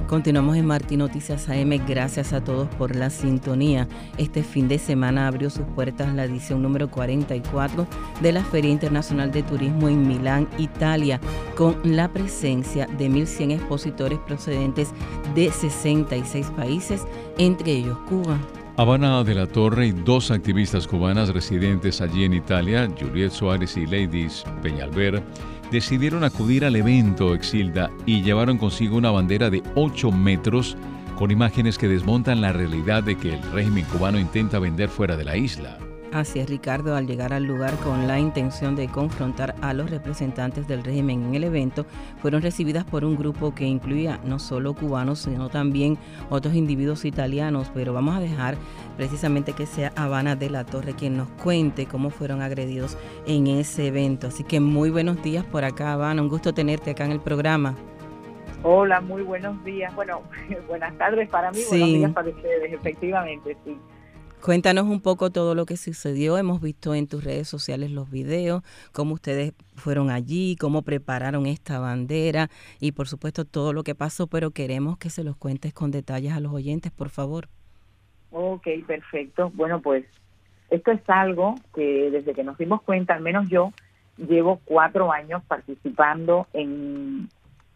Continuamos en Martí Noticias AM. Gracias a todos por la sintonía. Este fin de semana abrió sus puertas la edición número 44 de la Feria Internacional de Turismo en Milán, Italia, con la presencia de 1.100 expositores procedentes de 66 países, entre ellos Cuba. Habana de la Torre y dos activistas cubanas residentes allí en Italia, Juliet Suárez y Ladies Peñalver, decidieron acudir al evento Exilda y llevaron consigo una bandera de 8 metros con imágenes que desmontan la realidad de que el régimen cubano intenta vender fuera de la isla. Así es, Ricardo. Al llegar al lugar con la intención de confrontar a los representantes del régimen en el evento, fueron recibidas por un grupo que incluía no solo cubanos, sino también otros individuos italianos. Pero vamos a dejar precisamente que sea Habana de la Torre quien nos cuente cómo fueron agredidos en ese evento. Así que muy buenos días por acá, Habana. Un gusto tenerte acá en el programa. Hola, muy buenos días. Bueno, buenas tardes para mí, Sí. Buenos días para ustedes, efectivamente, sí. Cuéntanos un poco todo lo que sucedió. Hemos visto en tus redes sociales los videos, cómo ustedes fueron allí, cómo prepararon esta bandera y por supuesto todo lo que pasó, pero queremos que se los cuentes con detalles a los oyentes, por favor. Ok, perfecto. Bueno, pues esto es algo que desde que nos dimos cuenta, al menos yo, llevo 4 años participando en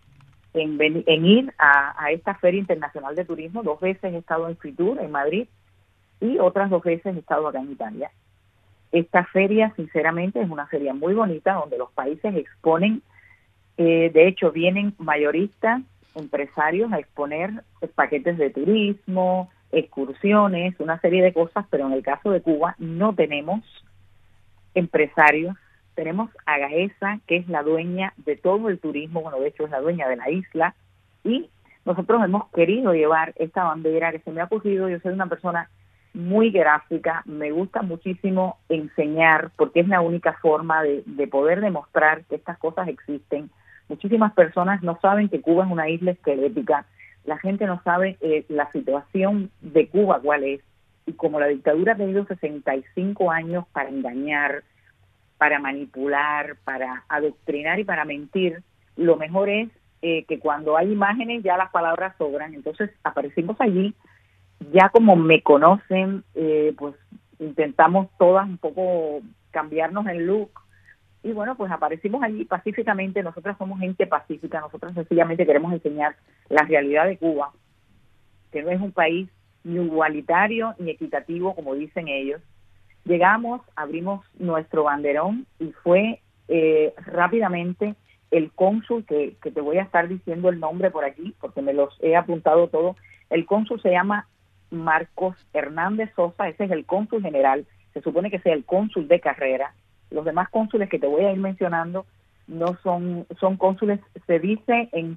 ir a esta Feria Internacional de Turismo. 2 veces he estado en Fitur, en Madrid, y otras 2 veces he estado acá en Italia. Esta feria, sinceramente, es una feria muy bonita donde los países exponen, de hecho vienen mayoristas, empresarios a exponer paquetes de turismo, excursiones, una serie de cosas, pero en el caso de Cuba no tenemos empresarios. Tenemos a Gaesa, que es la dueña de todo el turismo, bueno, de hecho es la dueña de la isla, y nosotros hemos querido llevar esta bandera que se me ha ocurrido. Yo soy una persona muy gráfica, me gusta muchísimo enseñar porque es la única forma de poder demostrar que estas cosas existen. Muchísimas personas no saben que Cuba es una isla esquelética, la gente no sabe la situación de Cuba cuál es, y como la dictadura ha tenido 65 años para engañar, para manipular, para adoctrinar y para mentir, lo mejor es que cuando hay imágenes ya las palabras sobran. Entonces aparecimos allí. Ya como me conocen, pues intentamos todas un poco cambiarnos el look y bueno, pues aparecimos allí pacíficamente. Nosotras somos gente pacífica, nosotras sencillamente queremos enseñar la realidad de Cuba, que no es un país ni igualitario ni equitativo como dicen ellos. Llegamos, abrimos nuestro banderón y fue rápidamente el cónsul, que te voy a estar diciendo el nombre por aquí porque me los he apuntado todo. El cónsul se llama Marcos Hernández Sosa, ese es el cónsul general, se supone que sea el cónsul de carrera. Los demás cónsules que te voy a ir mencionando no son cónsules. Se dice en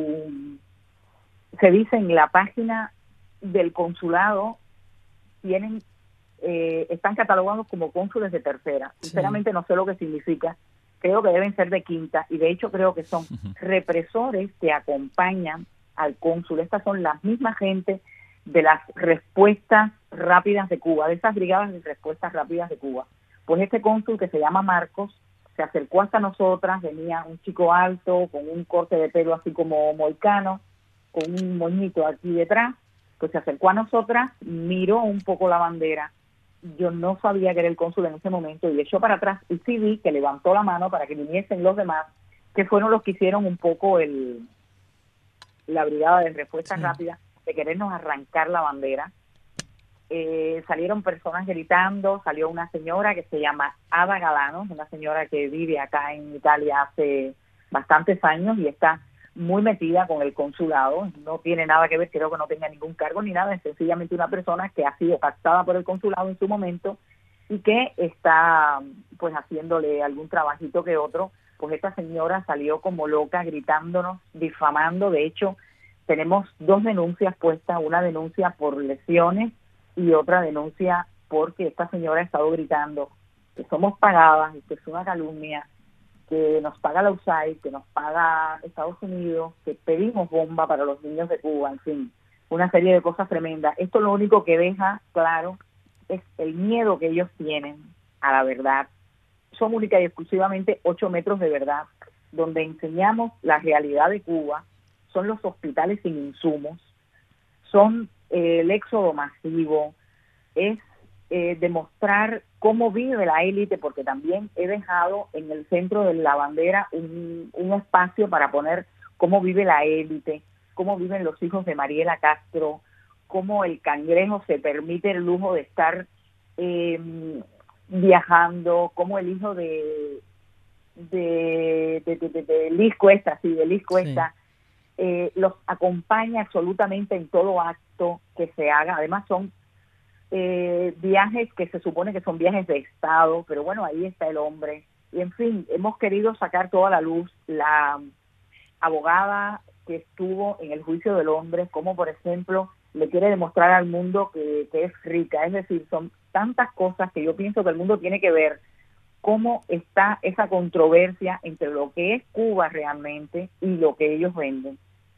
la página del consulado, están catalogados como cónsules de tercera. Sí. Sinceramente no sé lo que significa, creo que deben ser de quinta, y de hecho creo que son represores que acompañan al cónsul. Estas son las mismas gente de las respuestas rápidas de Cuba, de esas brigadas de respuestas rápidas de Cuba. Pues este cónsul, que se llama Marcos, se acercó hasta nosotras. Venía un chico alto, con un corte de pelo así como moicano, con un moñito aquí detrás, pues se acercó a nosotras, miró un poco la bandera. Yo no sabía que era el cónsul en ese momento y le echó para atrás, y sí vi que levantó la mano para que viniesen los demás, que fueron los que hicieron un poco la brigada de respuestas rápidas, de querernos arrancar la bandera. Salieron personas gritando, salió una señora que se llama Ada Galano, una señora que vive acá en Italia hace bastantes años y está muy metida con el consulado. No tiene nada que ver, creo que no tenga ningún cargo ni nada, es sencillamente una persona que ha sido pactada por el consulado en su momento y que está pues haciéndole algún trabajito que otro. Pues esta señora salió como loca gritándonos, difamando. De hecho, tenemos 2 denuncias puestas, una denuncia por lesiones y otra denuncia porque esta señora ha estado gritando que somos pagadas y que es una calumnia, que nos paga la USAID, que nos paga Estados Unidos, que pedimos bomba para los niños de Cuba, en fin, una serie de cosas tremendas. Esto lo único que deja claro es el miedo que ellos tienen a la verdad. Son única y exclusivamente 8 metros de verdad, donde enseñamos la realidad de Cuba. son los hospitales sin insumos, son el éxodo masivo, es demostrar cómo vive la élite, porque también he dejado en el centro de la bandera un espacio para poner cómo vive la élite, cómo viven los hijos de Mariela Castro, cómo el cangrejo se permite el lujo de estar viajando, cómo el hijo de Liz Cuesta, los acompaña absolutamente en todo acto que se haga. Además son viajes que se supone que son viajes de Estado, pero bueno, ahí está el hombre. Y en fin, hemos querido sacar toda la luz, la abogada que estuvo en el juicio del hombre, como por ejemplo le quiere demostrar al mundo que es rica. Es decir, son tantas cosas que yo pienso que el mundo tiene que ver cómo está esa controversia entre lo que es Cuba realmente y lo que ellos venden.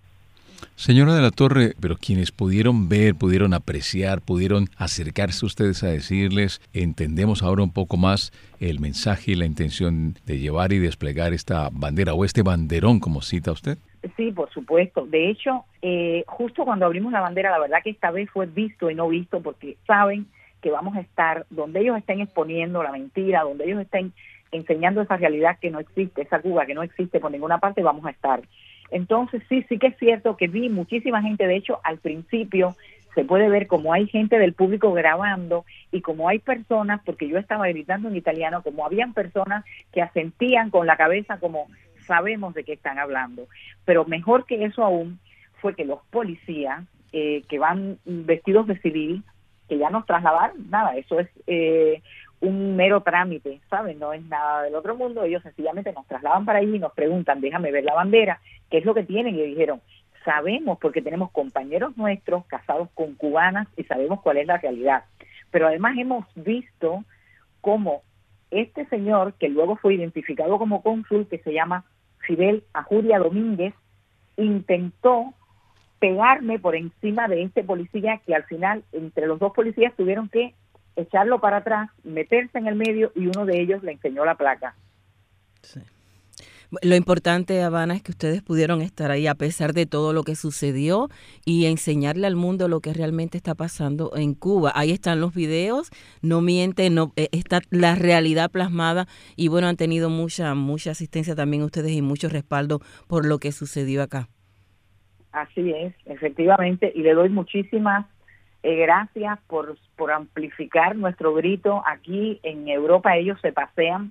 Señora de la Torre, pero quienes pudieron ver, pudieron apreciar, pudieron acercarse a ustedes a decirles, entendemos ahora un poco más el mensaje y la intención de llevar y desplegar esta bandera o este banderón, como cita usted. Sí, por supuesto. De hecho, justo cuando abrimos la bandera, la verdad que esta vez fue visto y no visto, porque saben que vamos a estar donde ellos estén exponiendo la mentira, donde ellos estén enseñando esa realidad que no existe, esa Cuba que no existe por ninguna parte, vamos a estar. Entonces sí que es cierto que vi muchísima gente. De hecho, al principio se puede ver como hay gente del público grabando y como hay personas, porque yo estaba gritando en italiano, como habían personas que asentían con la cabeza como sabemos de qué están hablando. Pero mejor que eso aún fue que los policías que van vestidos de civil, que ya nos trasladaron, nada, eso es un mero trámite, ¿saben? No es nada del otro mundo. Ellos sencillamente nos trasladan para allí y nos preguntan, déjame ver la bandera, ¿qué es lo que tienen? Y dijeron, sabemos porque tenemos compañeros nuestros casados con cubanas y sabemos cuál es la realidad. Pero además hemos visto cómo este señor, que luego fue identificado como cónsul, que se llama Fidel Ajuria Domínguez, intentó pegarme por encima de este policía, que al final entre los dos policías tuvieron que echarlo para atrás, meterse en el medio y uno de ellos le enseñó la placa. Sí. Lo importante, Habana, es que ustedes pudieron estar ahí a pesar de todo lo que sucedió y enseñarle al mundo lo que realmente está pasando en Cuba. Ahí están los videos, no mienten, está la realidad plasmada y bueno, han tenido mucha asistencia también ustedes y mucho respaldo por lo que sucedió acá. Así es, efectivamente, y le doy muchísimas gracias por amplificar nuestro grito. Aquí en Europa ellos se pasean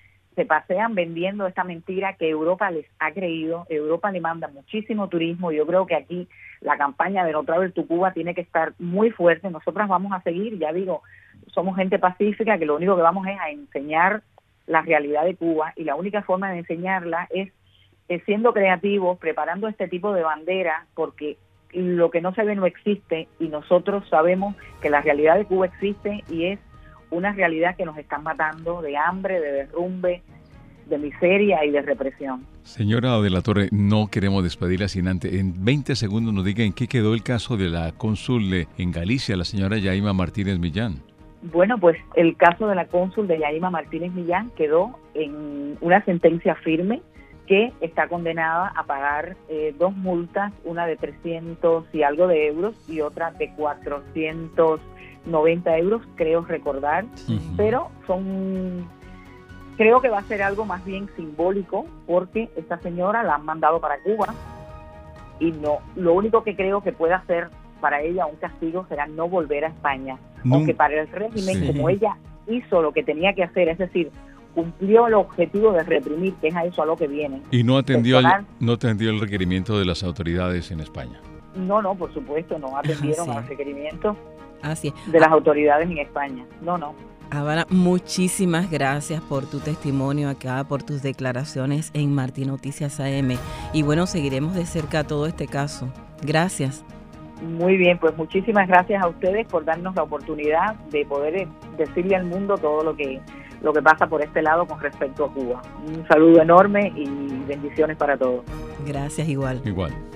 vendiendo esta mentira que Europa les ha creído. Europa le manda muchísimo turismo. Yo creo que aquí la campaña de No Travel to Cuba tiene que estar muy fuerte. Nosotras vamos a seguir, ya digo, somos gente pacífica, que lo único que vamos es a enseñar la realidad de Cuba, y la única forma de enseñarla es siendo creativos, preparando este tipo de bandera, porque lo que no se ve no existe, y nosotros sabemos que la realidad de Cuba existe y es una realidad que nos están matando de hambre, de derrumbe, de miseria y de represión. Señora de la Torre, no queremos despedirla sin antes, en 20 segundos nos diga en qué quedó el caso de la cónsul en Galicia, la señora Yaima Martínez Millán. Bueno, pues el caso de la cónsul de Yaima Martínez Millán quedó en una sentencia firme, que está condenada a pagar 2 multas, una de 300 y algo de euros y otra de 490 euros, creo recordar, pero creo que va a ser algo más bien simbólico, porque esta señora la han mandado para Cuba y no, lo único que creo que puede hacer para ella un castigo será no volver a España, aunque para el régimen, como ella hizo lo que tenía que hacer, es decir, cumplió el objetivo de reprimir, que es a eso a lo que viene. ¿Y no atendió el requerimiento de las autoridades en España? No, por supuesto, no atendieron al requerimiento de las autoridades en España. No. Habana, muchísimas gracias por tu testimonio acá, por tus declaraciones en Martí Noticias AM. Y bueno, seguiremos de cerca todo este caso. Gracias. Muy bien, pues muchísimas gracias a ustedes por darnos la oportunidad de poder decirle al mundo todo lo que pasa por este lado con respecto a Cuba. Un saludo enorme y bendiciones para todos. Gracias, igual. Igual.